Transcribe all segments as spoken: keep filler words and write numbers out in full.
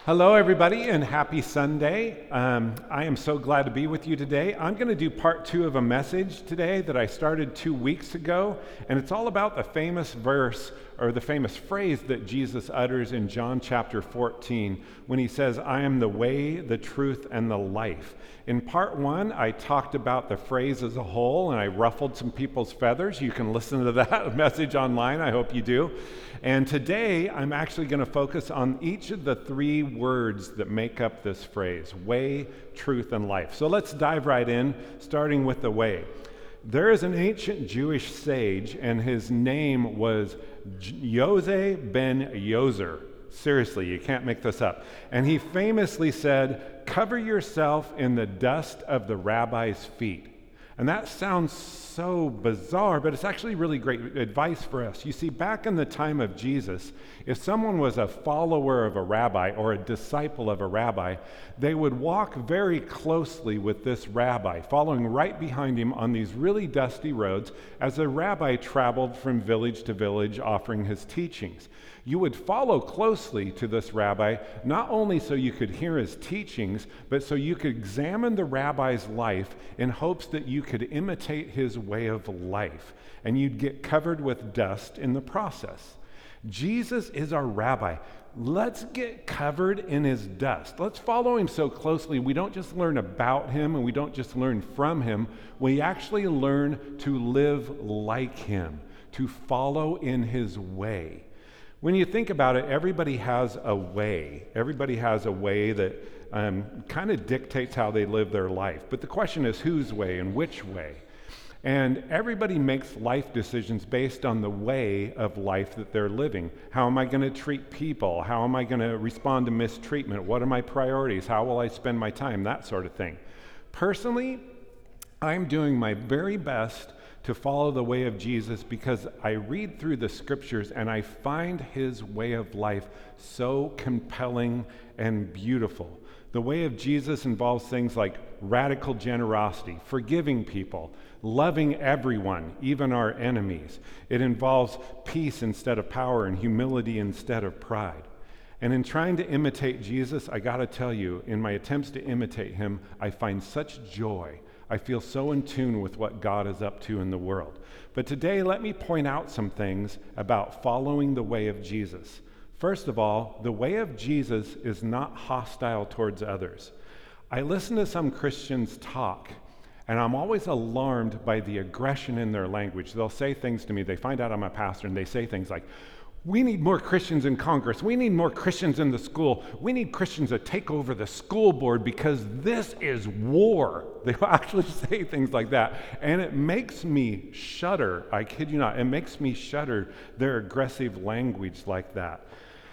Hello, everybody, and happy Sunday. Um, I am so glad to be with you today. I'm going to do part two of a message today that I started two weeks ago, and it's all about the famous verse or the famous phrase that Jesus utters in John chapter fourteen when he says, "I am the way, the truth, and the life." In part one, I talked about the phrase as a whole, and I ruffled some people's feathers. You can listen to that message online. I hope you do. And today, I'm actually going to focus on each of the three words that make up this phrase: way, truth, and life. So let's dive right in, starting with the way. There is an ancient Jewish sage, and his name was Yose ben Yozer. Seriously, you can't make this up. And he famously said, "Cover yourself in the dust of the rabbi's feet." And that sounds so bizarre, but it's actually really great advice for us. You see, back in the time of Jesus, if someone was a follower of a rabbi or a disciple of a rabbi, they would walk very closely with this rabbi, following right behind him on these really dusty roads as the rabbi traveled from village to village offering his teachings. You would follow closely to this rabbi, not only so you could hear his teachings, but so you could examine the rabbi's life in hopes that you could imitate his way of life, and you'd get covered with dust in the process. Jesus is our rabbi. Let's get covered in his dust. Let's follow him so closely we don't just learn about him and we don't just learn from him. We actually learn to live like him, to follow in his way. When you think about it, everybody has a way. Everybody has a way that um, kind of dictates how they live their life. But the question is, whose way and which way? And everybody makes life decisions based on the way of life that they're living. How am I going to treat people? How am I going to respond to mistreatment? What are my priorities? How will I spend my time? That sort of thing. Personally, I'm doing my very best to follow the way of Jesus because I read through the scriptures and I find his way of life so compelling and beautiful. The way of Jesus involves things like radical generosity, forgiving people, loving everyone, even our enemies. It involves peace instead of power and humility instead of pride. And in trying to imitate Jesus, I gotta tell you, in my attempts to imitate him, I find such joy. I feel so in tune with what God is up to in the world. But today, let me point out some things about following the way of Jesus. First of all, the way of Jesus is not hostile towards others. I listen to some Christians talk, and I'm always alarmed by the aggression in their language. They'll say things to me, they find out I'm a pastor, and they say things like, "We need more Christians in Congress. We need more Christians in the school. We need Christians to take over the school board because this is war." They will actually say things like that. And it makes me shudder. I kid you not. It makes me shudder, their aggressive language like that.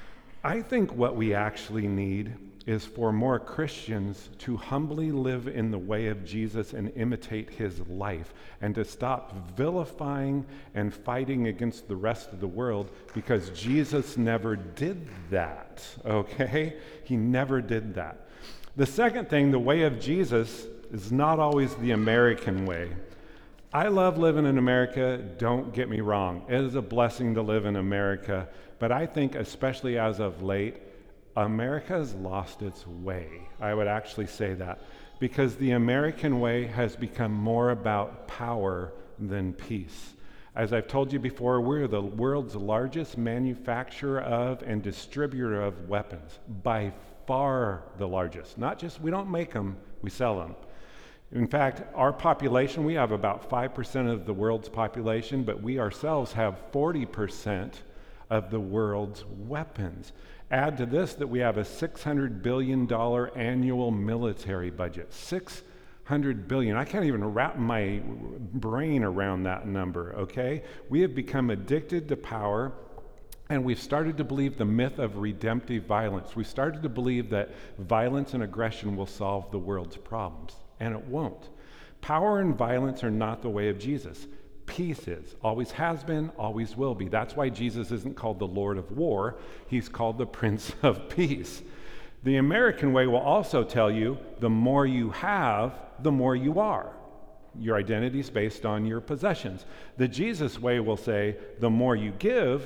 I think what we actually need is for more Christians to humbly live in the way of Jesus and imitate his life, and to stop vilifying and fighting against the rest of the world, because Jesus never did that, okay? He never did that. The second thing, the way of Jesus is not always the American way. I love living in America, don't get me wrong. It is a blessing to live in America, but I think especially as of late, America has lost its way. I would actually say that, because the American way has become more about power than peace. As I've told you before, we're the world's largest manufacturer of and distributor of weapons, by far the largest. Not just, we don't make them, we sell them. In fact, our population, we have about five percent of the world's population, but we ourselves have forty percent of the world's weapons. Add to this that we have a six hundred billion dollars annual military budget. six hundred billion dollars. I can't even wrap my brain around that number, okay? We have become addicted to power, and we've started to believe the myth of redemptive violence. We've started to believe that violence and aggression will solve the world's problems, and it won't. Power and violence are not the way of Jesus. Peace is, always has been, always will be. That's why Jesus isn't called the Lord of War. He's called the Prince of Peace. The American way will also tell you the more you have, the more you are. Your identity is based on your possessions. The Jesus way will say the more you give,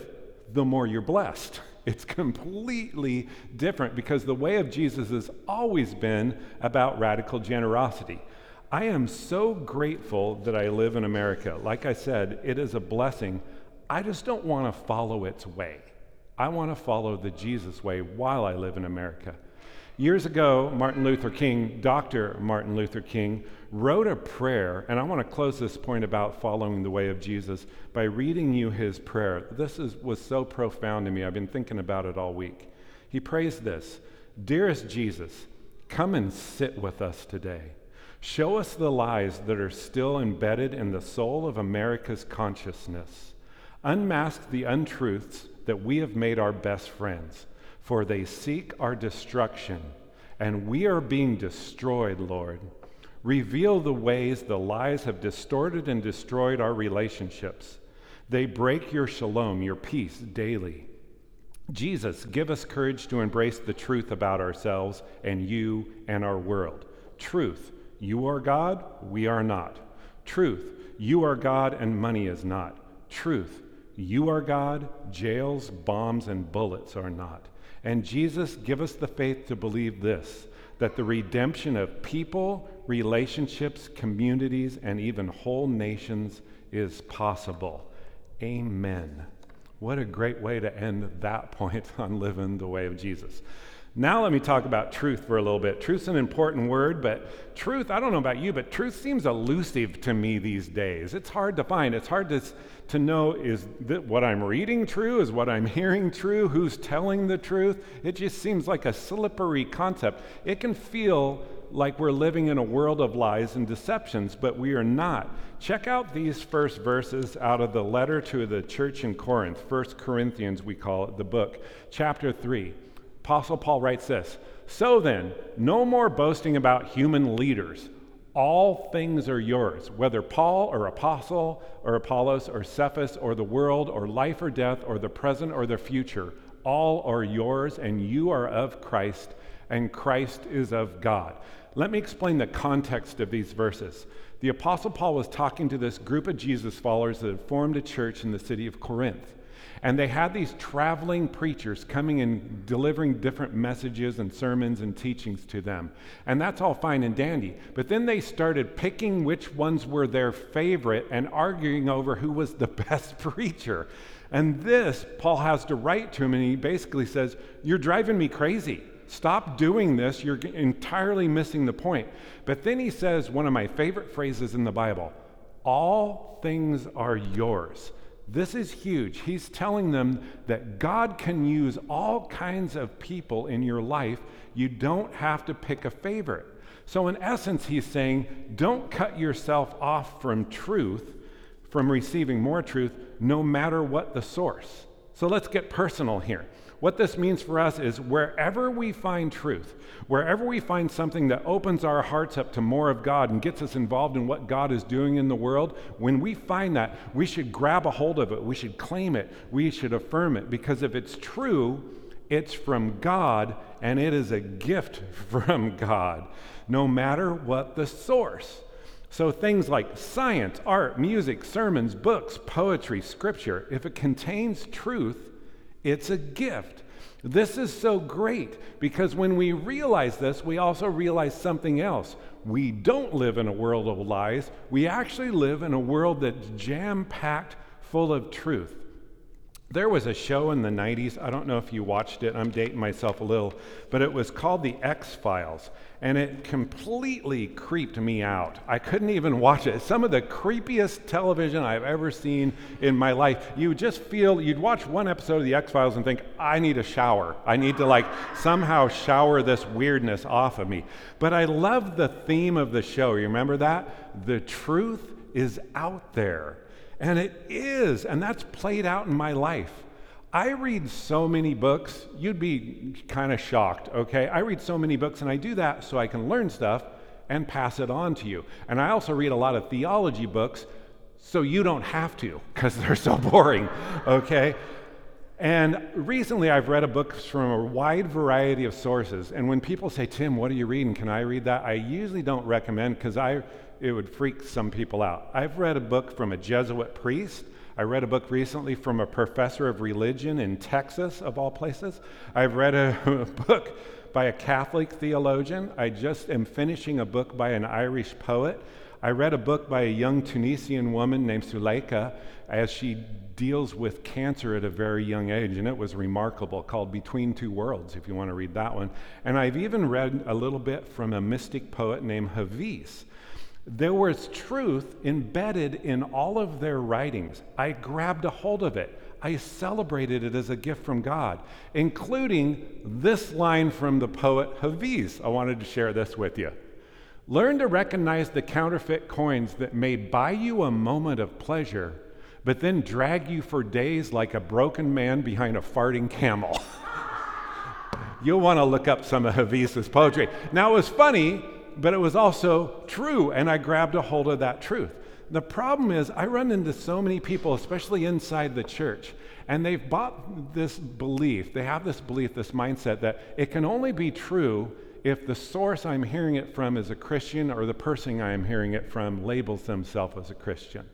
the more you're blessed. It's completely different because the way of Jesus has always been about radical generosity. I am so grateful that I live in America. Like I said, it is a blessing. I just don't want to follow its way. I want to follow the Jesus way while I live in America. Years ago, Martin Luther King, Doctor Martin Luther King, wrote a prayer, and I want to close this point about following the way of Jesus by reading you his prayer. This is, was so profound to me. I've been thinking about it all week. He prays this: "Dearest Jesus, come and sit with us today. Show us the lies that are still embedded in the soul of America's consciousness. Unmask the untruths that we have made our best friends, for they seek our destruction, and we are being destroyed, Lord. Reveal the ways the lies have distorted and destroyed our relationships. They break your shalom, your peace, daily. Jesus, give us courage to embrace the truth about ourselves and you and our world. Truth, you are God, we are not. Truth, you are God and money is not. Truth, you are God, jails, bombs, and bullets are not. And Jesus, give us the faith to believe this, that the redemption of people, relationships, communities, and even whole nations is possible. Amen." What a great way to end that point on living the way of Jesus. Now let me talk about truth for a little bit. Truth's an important word, but truth, I don't know about you, but truth seems elusive to me these days. It's hard to find. It's hard to, to know, is that what I'm reading true? Is what I'm hearing true? Who's telling the truth? It just seems like a slippery concept. It can feel like we're living in a world of lies and deceptions, but we are not. Check out these first verses out of the letter to the church in Corinth, First Corinthians we call it, the book, chapter three. Apostle Paul writes this: "So then, no more boasting about human leaders. All things are yours, whether Paul or Apostle or Apollos or Cephas or the world or life or death or the present or the future. All are yours, and you are of Christ, and Christ is of God." Let me explain the context of these verses. The Apostle Paul was talking to this group of Jesus followers that had formed a church in the city of Corinth. And they had these traveling preachers coming and delivering different messages and sermons and teachings to them. And that's all fine and dandy. But then they started picking which ones were their favorite and arguing over who was the best preacher. And this, Paul has to write to him, and he basically says, "You're driving me crazy. Stop doing this. You're entirely missing the point." But then he says one of my favorite phrases in the Bible: "All things are yours." This is huge. He's telling them that God can use all kinds of people in your life. You don't have to pick a favorite. So in essence, he's saying, don't cut yourself off from truth, from receiving more truth, no matter what the source. So let's get personal here. What this means for us is wherever we find truth, wherever we find something that opens our hearts up to more of God and gets us involved in what God is doing in the world, when we find that, we should grab a hold of it. We should claim it. We should affirm it. Because if it's true, it's from God, and it is a gift from God, no matter what the source. So things like science, art, music, sermons, books, poetry, scripture, if it contains truth, it's a gift. This is so great because when we realize this, we also realize something else. We don't live in a world of lies. We actually live in a world that's jam-packed full of truth. There was a show in the nineties, I don't know if you watched it, I'm dating myself a little, but it was called The X-Files, and it completely creeped me out. I couldn't even watch it. Some of the creepiest television I've ever seen in my life. You would just feel, you'd watch one episode of The X-Files and think, I need a shower. I need to like somehow shower this weirdness off of me. But I love the theme of the show. You remember that? The truth is out there. And it is, and that's played out in my life. I read so many books, you'd be kind of shocked, okay? I read so many books, and I do that so I can learn stuff and pass it on to you. And I also read a lot of theology books so you don't have to, because they're so boring, okay? And recently I've read a book from a wide variety of sources, and when people say, Tim, what are you reading? Can I read that? I usually don't recommend, because I it would freak some people out. I've read a book from a Jesuit priest. I read a book recently from a professor of religion in Texas, of all places. I've read a book by a Catholic theologian. I just am finishing a book by an Irish poet. I read a book by a young Tunisian woman named Suleika as she deals with cancer at a very young age, and it was remarkable, called Between Two Worlds, if you want to read that one. And I've even read a little bit from a mystic poet named Hafiz. There was truth embedded in all of their writings. I grabbed a hold of it. I celebrated it as a gift from God, including this line from the poet Hafiz. I wanted to share this with you. Learn to recognize the counterfeit coins that may buy you a moment of pleasure, but then drag you for days like a broken man behind a farting camel. You'll want to look up some of Hafiz's poetry. Now, it was funny, but it was also true, and I grabbed a hold of that truth. The problem is I run into so many people, especially inside the church, and they've bought this belief, they have this belief, this mindset that it can only be true if the source I'm hearing it from is a Christian or the person I'm hearing it from labels themselves as a Christian.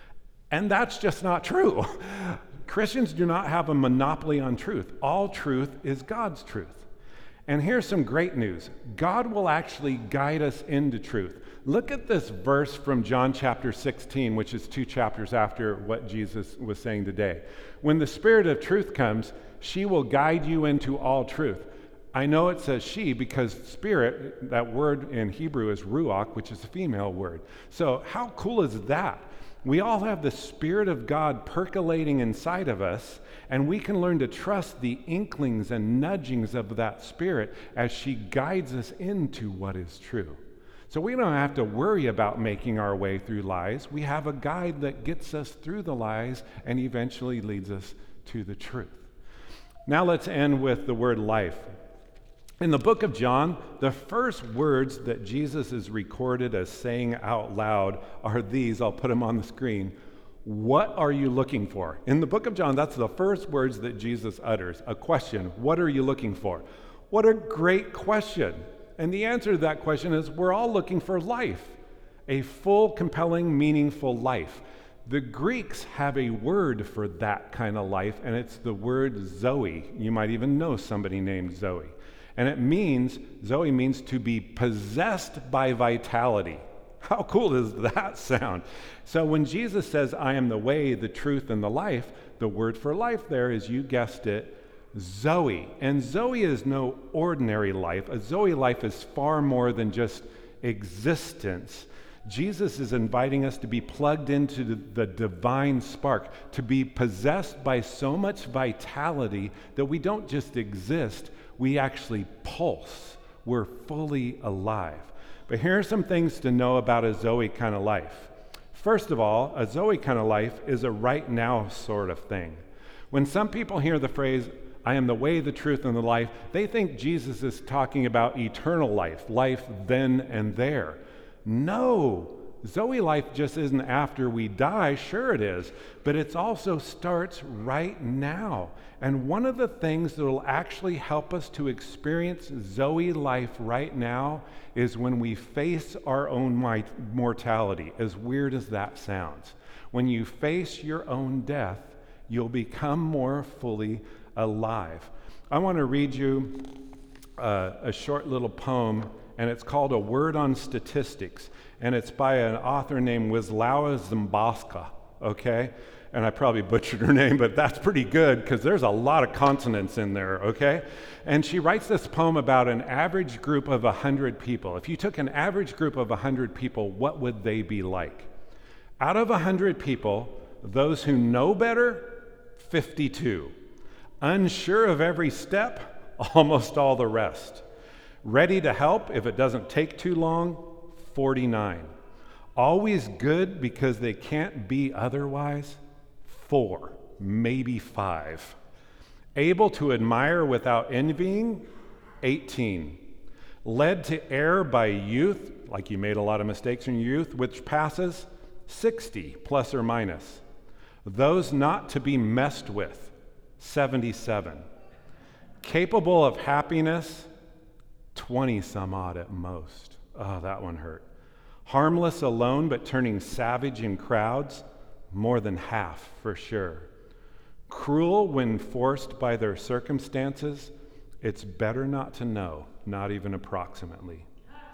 And that's just not true. Christians do not have a monopoly on truth. All truth is God's truth. And here's some great news. God will actually guide us into truth. Look at this verse from John chapter sixteen, which is two chapters after what Jesus was saying today. When the Spirit of truth comes, she will guide you into all truth. I know it says she because spirit, that word in Hebrew is ruach, which is a female word. So how cool is that? We all have the Spirit of God percolating inside of us, and we can learn to trust the inklings and nudgings of that Spirit as she guides us into what is true. So we don't have to worry about making our way through lies. We have a guide that gets us through the lies and eventually leads us to the truth. Now let's end with the word life. In the book of John, the first words that Jesus is recorded as saying out loud are these. I'll put them on the screen. What are you looking for? In the book of John, that's the first words that Jesus utters. A question. What are you looking for? What a great question. And the answer to that question is we're all looking for life, a full, compelling, meaningful life. The Greeks have a word for that kind of life, and it's the word Zoe. You might even know somebody named Zoe. And it means, Zoe means to be possessed by vitality. How cool does that sound? So when Jesus says, I am the way, the truth, and the life, the word for life there is, you guessed it, Zoe. And Zoe is no ordinary life. A Zoe life is far more than just existence. Jesus is inviting us to be plugged into the, the divine spark, to be possessed by so much vitality that we don't just exist, we actually pulse. We're fully alive. But here are some things to know about a Zoe kind of life. First of all, a Zoe kind of life is a right now sort of thing. When some people hear the phrase, I am the way, the truth, and the life, they think Jesus is talking about eternal life, life then and there. No, Zoe life just isn't after we die. Sure it is, but it also starts right now. And one of the things that will actually help us to experience Zoe life right now is when we face our own mortality, as weird as that sounds. When you face your own death, you'll become more fully alive. I want to read you uh, a short little poem, and it's called A Word on Statistics, and it's by an author named Wisława Szymborska, okay? And I probably butchered her name, but that's pretty good because there's a lot of consonants in there, okay? And she writes this poem about an average group of one hundred people. If you took an average group of one hundred people, what would they be like? Out of one hundred people, those who know better, fifty-two. Unsure of every step, almost all the rest. Ready to help if it doesn't take too long, forty-nine. Always good because they can't be otherwise, four, maybe five. Able to admire without envying, eighteen. Led to err by youth, like you made a lot of mistakes in your youth, which passes, sixty, plus or minus. Those not to be messed with, seventy-seven. Capable of happiness, twenty some odd at most. Oh, that one hurt. Harmless alone, but turning savage in crowds, more than half for sure. Cruel when forced by their circumstances, it's better not to know, not even approximately.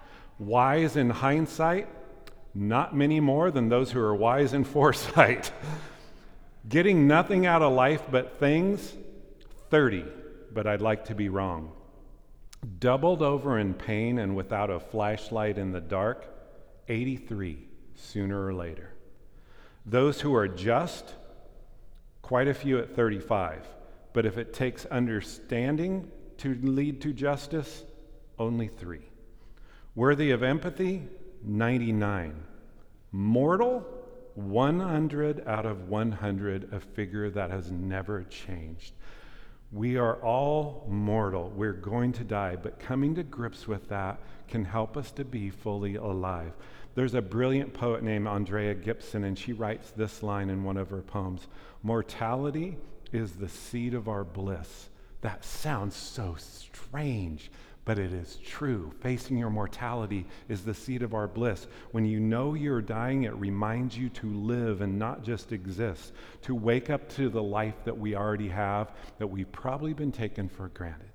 Wise in hindsight, not many more than those who are wise in foresight. Getting nothing out of life but things, thirty, but I'd like to be wrong. Doubled over in pain and without a flashlight in the dark, eighty-three, sooner or later. Those who are just, quite a few at thirty-five, but if it takes understanding to lead to justice, only three. Worthy of empathy, ninety-nine. Mortal, one hundred out of one hundred, a figure that has never changed. We are all mortal. We're going to die, but coming to grips with that can help us to be fully alive. There's a brilliant poet named Andrea Gibson, and she writes this line in one of her poems: "Mortality is the seed of our bliss." That sounds so strange, but it is true. Facing your mortality is the seed of our bliss. When you know you're dying, it reminds you to live and not just exist, to wake up to the life that we already have, that we've probably been taken for granted.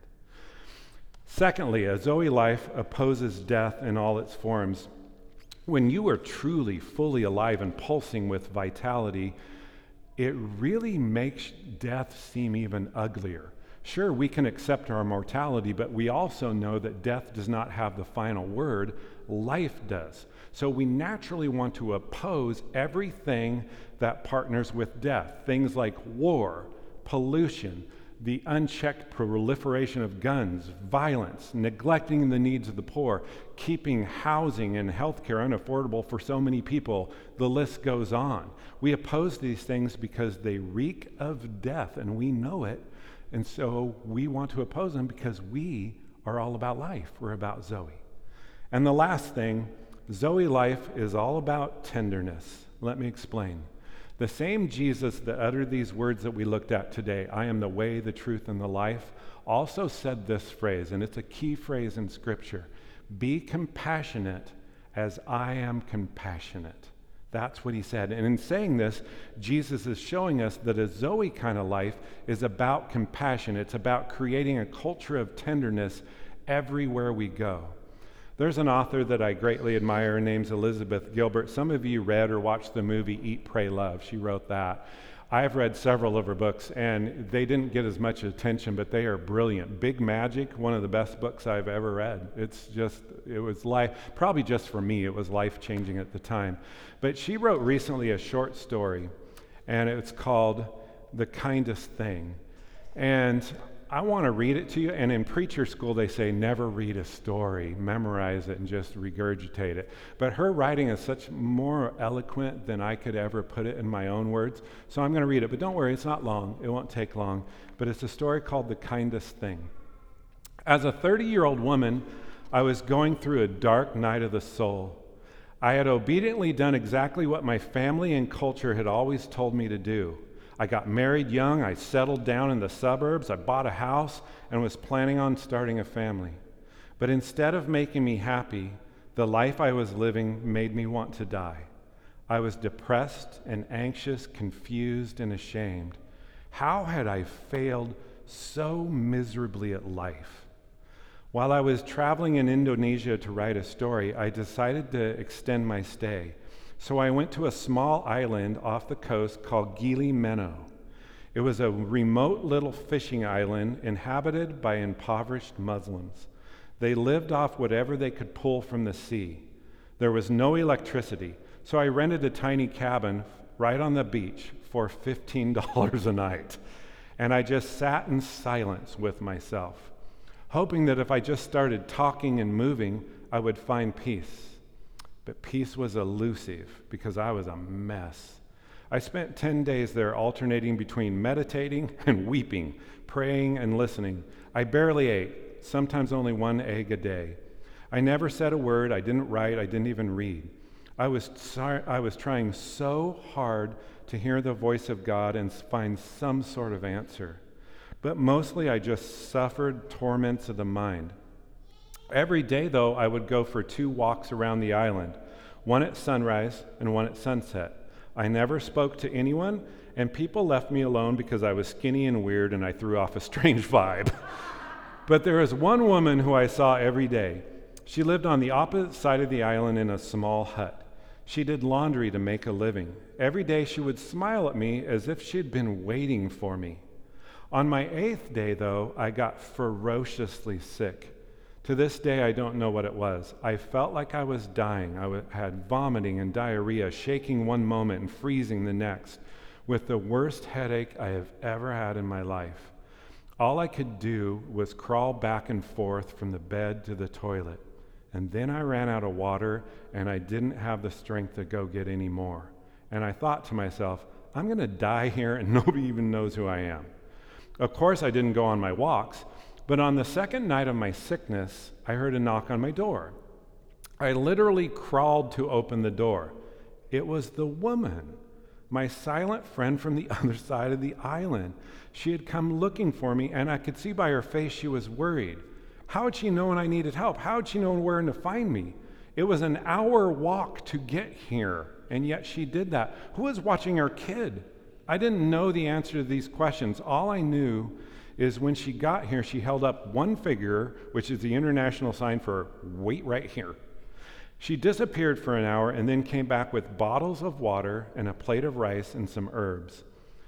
Secondly, a Zoe life opposes death in all its forms. When you are truly, fully alive and pulsing with vitality, it really makes death seem even uglier. Sure, we can accept our mortality, but we also know that death does not have the final word. Life does. So we naturally want to oppose everything that partners with death. Things like war, pollution, the unchecked proliferation of guns, violence, neglecting the needs of the poor, keeping housing and healthcare unaffordable for so many people. The list goes on. We oppose these things because they reek of death, and we know it. And so we want to oppose them because we are all about life. We're about Zoe. And the last thing, Zoe life is all about tenderness. Let me explain. The same Jesus that uttered these words that we looked at today, "I am the way, the truth, and the life," also said this phrase, and it's a key phrase in Scripture: "Be compassionate as I am compassionate." That's what he said. And in saying this, Jesus is showing us that a Zoe kind of life is about compassion. It's about creating a culture of tenderness everywhere we go. There's an author that I greatly admire. Her name's Elizabeth Gilbert. Some of you read or watched the movie Eat, Pray, Love. She wrote that. I've read several of her books, and they didn't get as much attention, but they are brilliant. Big Magic, one of the best books I've ever read. It's just, it was life, probably just for me, it was life-changing at the time. But she wrote recently a short story, and it's called The Kindest Thing. And I want to read it to you, and in preacher school they say never read a story, memorize it and just regurgitate it. But her writing is such more eloquent than I could ever put it in my own words, so I'm going to read it. But don't worry, it's not long, it won't take long. But it's a story called The Kindest Thing. As a thirty-year-old woman, I was going through a dark night of the soul. I had obediently done exactly what my family and culture had always told me to do. I got married young, I settled down in the suburbs, I bought a house, and was planning on starting a family. But instead of making me happy, the life I was living made me want to die. I was depressed and anxious, confused and ashamed. How had I failed so miserably at life? While I was traveling in Indonesia to write a story, I decided to extend my stay. So I went to a small island off the coast called Gili Meno. It was a remote little fishing island inhabited by impoverished Muslims. They lived off whatever they could pull from the sea. There was no electricity, so I rented a tiny cabin right on the beach for fifteen dollars a night. And I just sat in silence with myself, hoping that if I just started talking and moving, I would find peace. But peace was elusive because I was a mess. I spent ten days there alternating between meditating and weeping, praying and listening. I barely ate, sometimes only one egg a day. I never said a word, I didn't write, I didn't even read. I was, sorry, I was trying so hard to hear the voice of God and find some sort of answer. But mostly I just suffered torments of the mind. Every day, though, I would go for two walks around the island, one at sunrise and one at sunset. I never spoke to anyone, and people left me alone because I was skinny and weird and I threw off a strange vibe. But there was one woman who I saw every day. She lived on the opposite side of the island in a small hut. She did laundry to make a living. Every day she would smile at me as if she'd been waiting for me. On my eighth day, though, I got ferociously sick. To this day, I don't know what it was. I felt like I was dying. I w- had vomiting and diarrhea, shaking one moment and freezing the next, with the worst headache I have ever had in my life. All I could do was crawl back and forth from the bed to the toilet. And then I ran out of water, and I didn't have the strength to go get any more. And I thought to myself, I'm going to die here, and nobody even knows who I am. Of course, I didn't go on my walks, but on the second night of my sickness, I heard a knock on my door. I literally crawled to open the door. It was the woman, my silent friend from the other side of the island. She had come looking for me, and I could see by her face she was worried. How had she known I needed help? How had she known where to find me? It was an hour walk to get here, and yet she did that. Who was watching our kid? I didn't know the answer to these questions. All I knew is when she got here, she held up one finger, which is the international sign for wait right here. She disappeared for an hour and then came back with bottles of water and a plate of rice and some herbs.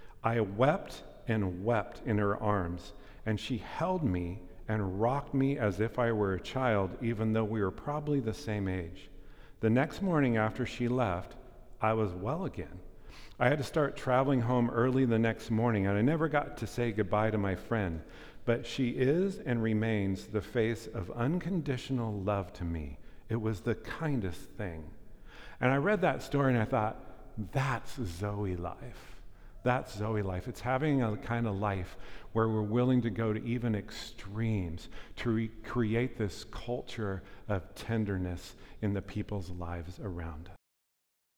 I wept and wept in her arms, and she held me and rocked me as if I were a child, even though we were probably the same age. The next morning after she left, I was well again. I had to start traveling home early the next morning, and I never got to say goodbye to my friend, but she is and remains the face of unconditional love to me. It was the kindest thing. And I read that story and I thought, that's Zoe life. That's Zoe life. It's having a kind of life where we're willing to go to even extremes to re- create this culture of tenderness in the people's lives around us.